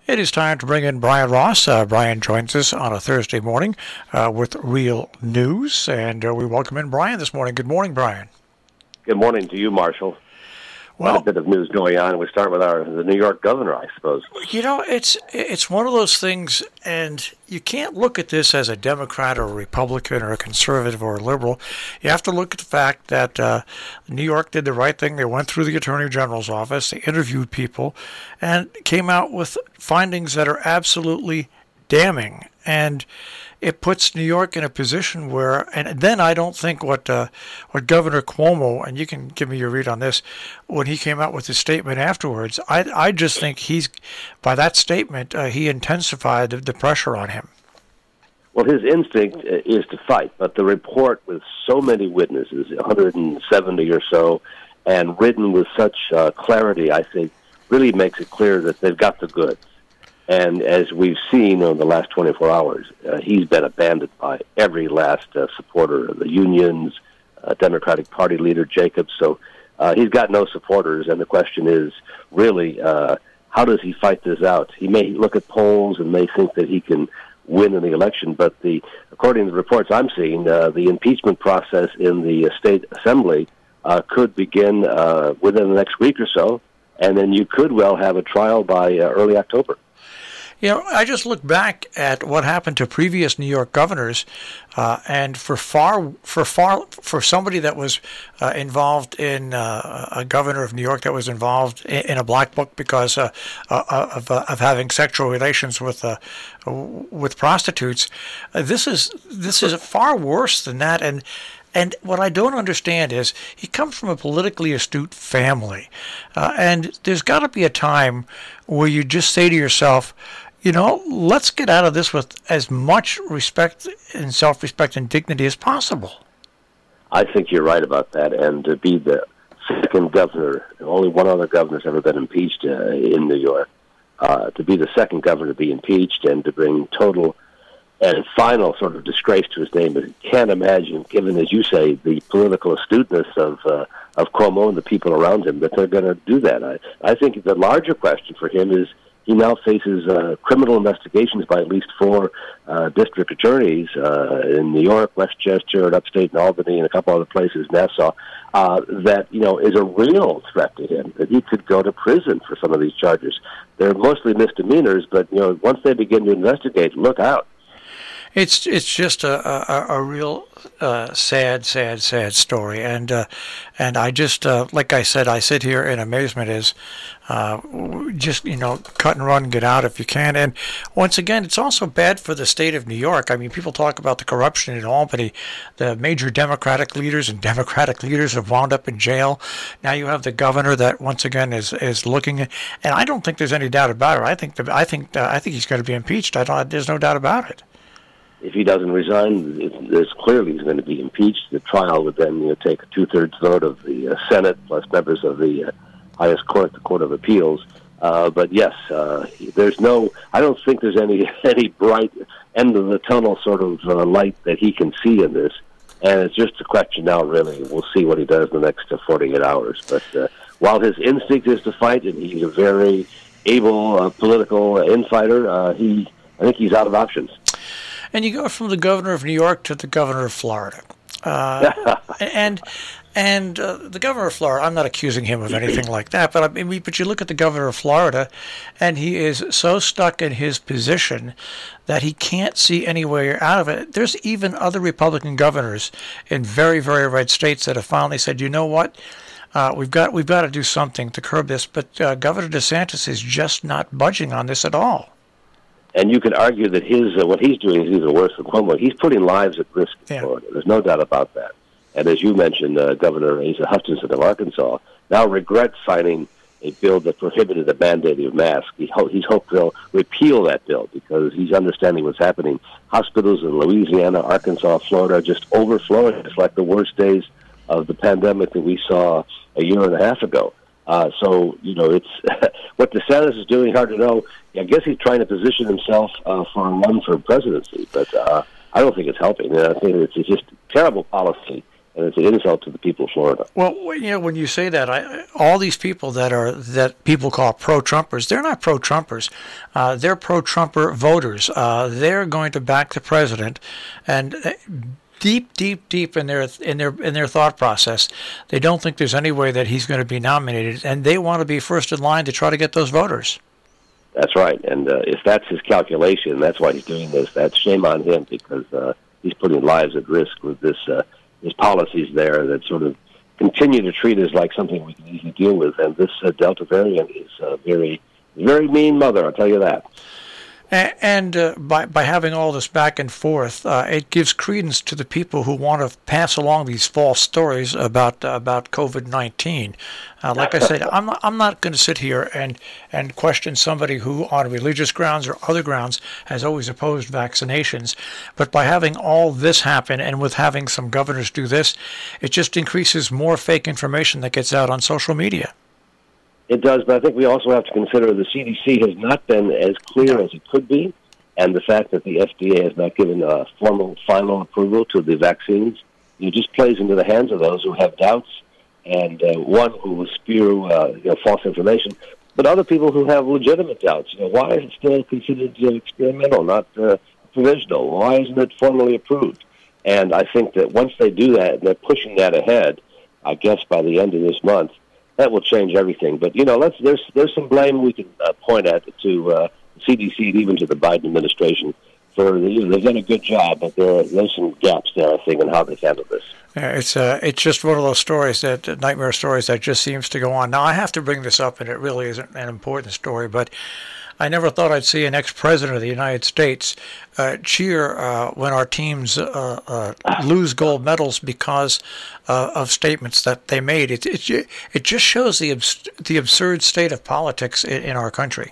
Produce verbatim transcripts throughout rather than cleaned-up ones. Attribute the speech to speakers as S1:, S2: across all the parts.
S1: It is time to bring in Brian Ross. Uh, Brian joins us on a Thursday morning uh, with Real News, and uh, we welcome in Brian this morning. Good morning, Brian.
S2: Good morning to you, Marshall.
S1: Well,
S2: Quite a bit of news going on. We start with our the New York governor, I suppose.
S1: You know, it's it's one of those things, and you can't look at this as a Democrat or a Republican or a conservative or a liberal. You have to look at the fact that uh, New York did the right thing. They went through the Attorney General's office, they interviewed people, and came out with findings that are absolutely damning. And it puts New York in a position where, and then I don't think what uh, what Governor Cuomo, and you can give me your read on this, when he came out with his statement afterwards, I I just think he's, by that statement, uh, he intensified the, the pressure on him.
S2: Well, his instinct is to fight, but the report with so many witnesses, one hundred seventy or so, and written with such uh, clarity, I think, really makes it clear that they've got the goods. And as we've seen in the last twenty-four hours, uh, he's been abandoned by every last uh, supporter of the unions, uh, Democratic Party leader Jacobs. So uh, he's got no supporters, and the question is really, uh, how does he fight this out? He may look at polls and may think that he can win in the election, but the according to the reports I'm seeing, uh, the impeachment process in the uh, state assembly uh, could begin uh, within the next week or so, and then you could well have a trial by uh, early October.
S1: You know, I just look back at what happened to previous New York governors, uh, and for far, for far, for somebody that was uh, involved in uh, a governor of New York that was involved in, in a black book because uh, uh, of, uh, of having sexual relations with uh, with prostitutes, uh, this is this is far worse than that. And And what I don't understand is he comes from a politically astute family, uh, and there's got to be a time where you just say to yourself, you know, let's get out of this with as much respect and self-respect and dignity as possible.
S2: I think you're right about that. And to be the second governor, only one other governor's ever been impeached uh, in New York, uh, to be the second governor to be impeached and to bring total and final sort of disgrace to his name. I can't imagine, given, as you say, the political astuteness of uh, of Cuomo and the people around him, that they're going to do that. I, I think the larger question for him is he now faces uh, criminal investigations by at least four uh, district attorneys uh, in New York, Westchester, and upstate in Albany, and a couple other places, Nassau, uh, that, you know, is a real threat to him, that he could go to prison for some of these charges. They're mostly misdemeanors, but, you know, once they begin to investigate, look out.
S1: It's it's just a a, a real uh, sad, sad, sad story, and uh, and I just uh, like I said, I sit here in amazement. Is uh, just you know cut and run, and get out if you can. And once again, it's also bad for the state of New York. I mean, people talk about the corruption in Albany. The major Democratic leaders and Democratic leaders have wound up in jail. Now you have the governor that once again is is looking, and I don't think there's any doubt about it. I think the, I think uh, I think he's going to be impeached. I don't. There's no doubt about it.
S2: If he doesn't resign, it, there's clearly he's going to be impeached. The trial would then you know, take a two-thirds vote of the uh, Senate plus members of the uh, highest court, the Court of Appeals. Uh, but yes, uh, there's no. I don't think there's any any bright end of the tunnel sort of uh, light that he can see in this. And it's just a question now, really. We'll see what he does in the next uh, forty-eight hours. But uh, while his instinct is to fight, and he's a very able uh, political infighter, uh, he I think he's out of options.
S1: And you go from the governor of New York to the governor of Florida. Uh, and and uh, the governor of Florida, I'm not accusing him of anything like that, but I mean, but you look at the governor of Florida, and he is so stuck in his position that he can't see any way out of it. There's even other Republican governors in very, very red states that have finally said, you know what? Uh, we've got we've got to do something to curb this. But uh, Governor DeSantis is just not budging on this at all.
S2: And you could argue that his uh, what he's doing is even worse than Cuomo. He's putting lives at risk in
S1: yeah.
S2: Florida. There's no doubt about that. And as you mentioned, uh, Governor Asa Hutchinson of Arkansas now regrets signing a bill that prohibited the mandating of masks. He ho- he's hoped they'll repeal that bill because he's understanding what's happening. Hospitals in Louisiana, Arkansas, Florida are just overflowing. It's like the worst days of the pandemic that we saw a year and a half ago. Uh, so, you know, it's what DeSantis is doing, hard to know. I guess he's trying to position himself uh, for a run for presidency, but uh, I don't think it's helping. I think it's, it's just terrible policy and it's an insult to the people of Florida.
S1: Well, you know, when you say that, I, all these people that are that people call pro-Trumpers, they're not pro-Trumpers. Uh, they're pro-Trumper voters. Uh, they're going to back the president, and deep, deep, deep in their in their in their thought process, they don't think there's any way that he's going to be nominated, and they want to be first in line to try to get those voters.
S2: That's right, and uh, if that's his calculation, that's why he's doing this. That's shame on him, because uh, he's putting lives at risk with this. Uh, There's policies there that sort of continue to treat us like something we can easily deal with, and this uh, Delta variant is a very, very mean mother, I'll tell you that.
S1: And uh, by by having all this back and forth, uh, it gives credence to the people who want to pass along these false stories about uh, about COVID nineteen. Uh, like I said, I'm not, I'm not going to sit here and and question somebody who, on religious grounds or other grounds, has always opposed vaccinations. But by having all this happen, and with having some governors do this, it just increases more fake information that gets out on social media.
S2: It does, but I think we also have to consider the C D C has not been as clear as it could be, and the fact that the F D A has not given a formal final approval to the vaccines, it just plays into the hands of those who have doubts, and uh, one who will spew uh, you know, false information, but other people who have legitimate doubts. You know, why is it still considered uh, experimental, not uh, provisional? Why isn't it formally approved? And I think that once they do that, and they're pushing that ahead, I guess by the end of this month, that will change everything. But, you know, let's, there's there's some blame we can uh, point at to uh, the C D C and even to the Biden administration for, you know, they've done a good job, but there are, there's some gaps there, I think, in how they've handled this.
S1: Yeah, it's uh, it's just one of those stories, that uh, nightmare stories that just seems to go on. Now, I have to bring this up, and it really isn't an important story, but I never thought I'd see an ex-president of the United States uh, cheer uh, when our teams uh, uh, lose gold medals because uh, of statements that they made. It it it just shows the abs- the absurd state of politics in, in our country.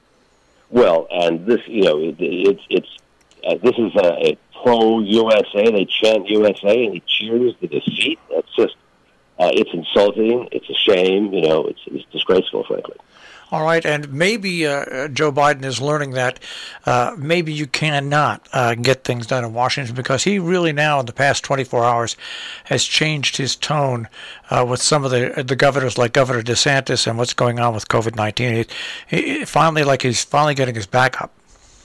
S2: Well, and this, you know, it, it's it's uh, this is a, a pro-U S A. They chant U S A and he cheers the defeat. That's just uh, it's insulting. It's a shame. You know, it's it's disgraceful, frankly.
S1: All right, and maybe uh, Joe Biden is learning that uh, maybe you cannot uh, get things done in Washington, because he really now, in the past twenty-four hours, has changed his tone uh, with some of the the governors, like Governor DeSantis, and what's going on with COVID nineteen. It, it, finally, like he's finally getting his back up.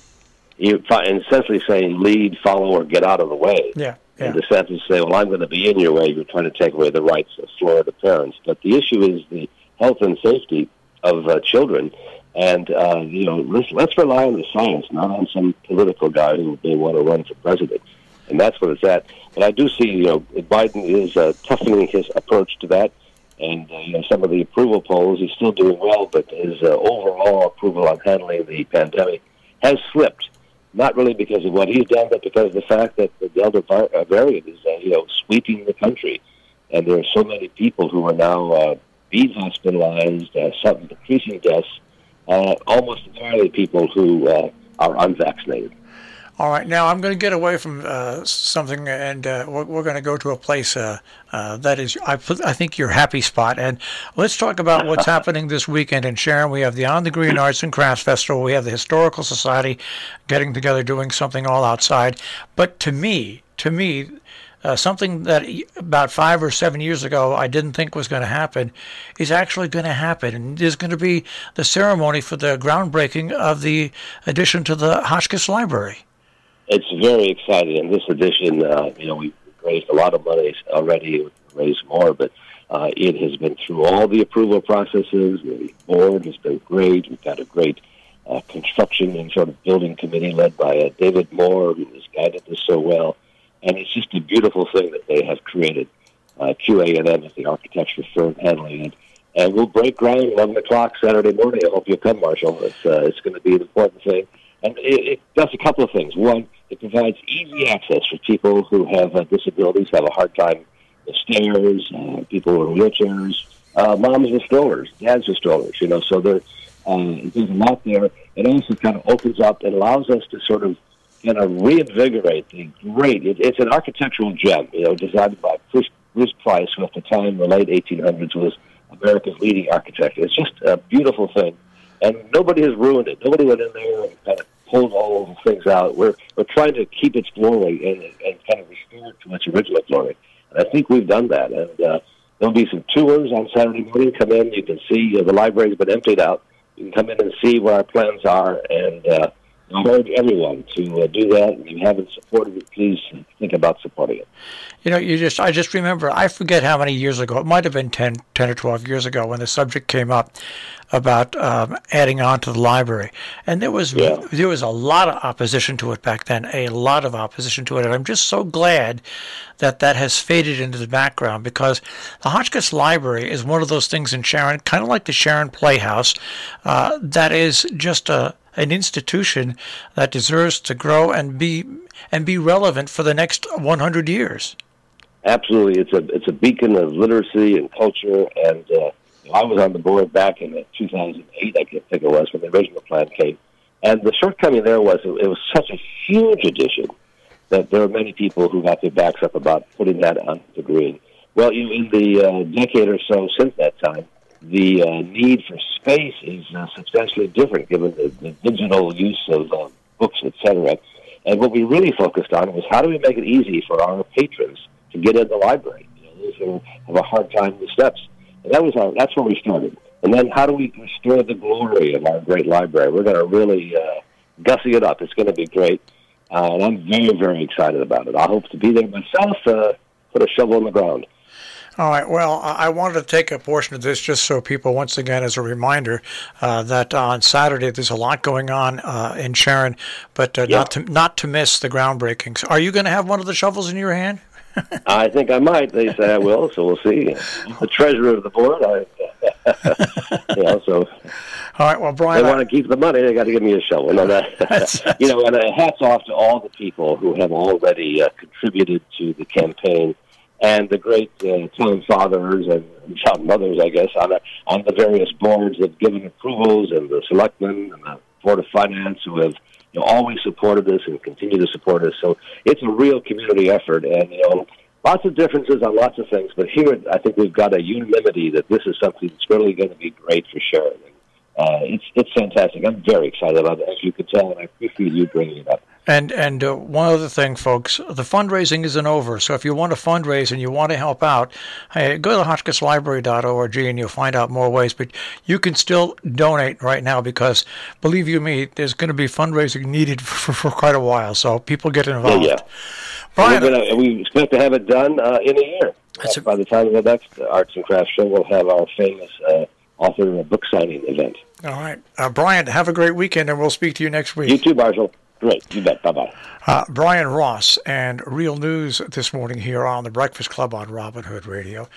S2: You're essentially saying lead, follow, or get out of the way.
S1: Yeah. Yeah.
S2: And DeSantis say, well, I'm going to be in your way. You're trying to take away the rights of Florida parents. But the issue is the health and safety of uh, children, and uh, you know, let's, let's rely on the science, not on some political guy who may want to run for president, and that's what it's at. But I do see, you know, Biden is uh, toughening his approach to that, and uh, you know, some of the approval polls, he's still doing well, but his uh, overall approval on handling the pandemic has slipped. Not really because of what he's done, but because of the fact that the Delta variant is, uh, you know, sweeping the country, and there are so many people who are now Uh, being hospitalized, uh, some increasing deaths, uh, almost entirely people who uh, are unvaccinated.
S1: All right, now I'm going to get away from uh, something, and uh, we're, we're going to go to a place uh, uh, that is, I, put, I think, your happy spot. And let's talk about what's happening this weekend in Sharon. We have the On the Green Arts and Crafts Festival. We have the Historical Society getting together, doing something all outside. But to me, to me, Uh, something that about five or seven years ago I didn't think was going to happen is actually going to happen. And there's going to be the ceremony for the groundbreaking of the addition to the Hotchkiss Library.
S2: It's very exciting. And this addition, uh, you know, we've raised a lot of money already, we've raised more, but uh, it has been through all the approval processes. The board has been great. We've got a great uh, construction and sort of building committee led by uh, David Moore, who has guided this so well. And it's just a beautiful thing that they have created. Uh, Q A and M is the architecture firm handling it. And we'll break ground at eleven o'clock Saturday morning. I hope you'll come, Marshall. It's, uh, it's going to be an important thing. And it, it does a couple of things. One, it provides easy access for people who have uh, disabilities, have a hard time with stairs, uh, people who are in wheelchairs, uh, moms with strollers, dads with strollers, you know. So there, uh, there's a lot there. It also kind of opens up and allows us to sort of kind of reinvigorate the great, it, it's an architectural gem, you know, designed by Bruce, Bruce Price, who at the time, the late eighteen hundreds, was America's leading architect. It's just a beautiful thing, and nobody has ruined it. Nobody went in there and kind of pulled all of the things out. We're we're trying to keep its glory and, and kind of restore it to its original glory. And I think we've done that. And uh, there'll be some tours on Saturday morning. Come in. You can see uh, the library's been emptied out. You can come in and see where our plans are. And uh, I urge everyone to uh, do that. If you haven't supported it, please think about supporting it.
S1: You know, you just I just remember, I forget how many years ago, it might have been ten, ten or twelve years ago when the subject came up about um, adding on to the library. And there was
S2: Yeah.
S1: there was a lot of opposition to it back then, a lot of opposition to it. And I'm just so glad that that has faded into the background, because the Hotchkiss Library is one of those things in Sharon, kind of like the Sharon Playhouse, uh, that is just a an institution that deserves to grow and be and be relevant for the next one hundred years.
S2: Absolutely, it's a it's a beacon of literacy and culture. And uh, I was on the board back in two thousand eight, I think it was, when the original plan came. And the shortcoming there was it was such a huge addition that there are many people who got their backs up about putting that on the green. Well, you, in the uh, decade or so since that time, the uh, need for space is uh, substantially different given the, the digital use of uh, books, et cetera. And what we really focused on was how do we make it easy for our patrons to get in the library, you know, those who have a hard time with steps. And that was our, that's where we started. And then how do we restore the glory of our great library? We're going to really uh, gussy it up. It's going to be great. Uh, and I'm very, very excited about it. I hope to be there myself, uh, put a shovel in the ground.
S1: All right. Well, I wanted to take a portion of this just so people, once again, as a reminder, uh, that on Saturday there's a lot going on uh, in Sharon, but uh,
S2: Yeah.
S1: not to not to miss the groundbreakings. Are you going to have one of the shovels in your hand?
S2: I think I might. They say I will, so we'll see. The treasurer of the board, I, you know, so
S1: All right. Well, Brian,
S2: they
S1: I-
S2: want to keep the money. They got to give me a shovel. No, that, you know, and uh, hats off to all the people who have already uh, contributed to the campaign, and the great uh, town fathers and town mothers, I guess, on the, on the various boards that have given approvals, and the selectmen and the Board of Finance who have, you know, always supported us and continue to support us. So it's a real community effort, and, you know, lots of differences on lots of things, but here I think we've got a unanimity that this is something that's really going to be great for Sharon. Uh, it's it's fantastic. I'm very excited about it, as you can tell, and I appreciate you bringing it up.
S1: And and uh, one other thing, folks, the fundraising isn't over. So if you want to fundraise and you want to help out, hey, go to hotchkiss library dot org and you'll find out more ways. But you can still donate right now because, believe you me, there's going to be fundraising needed for, for quite a while. So people get involved.
S2: Yeah, yeah.
S1: Brian,
S2: We're gonna, we expect to have it done uh, in a year.
S1: That's a-
S2: By the time of the next Arts and Crafts show, we'll have our famous uh, author book signing event.
S1: all right. Uh, Brian, have a great weekend, and we'll speak to you next week.
S2: You too, Marshall. Great. You bet. Bye-bye.
S1: Uh, Brian Ross and Real News this morning here on the Breakfast Club on Robin Hood Radio.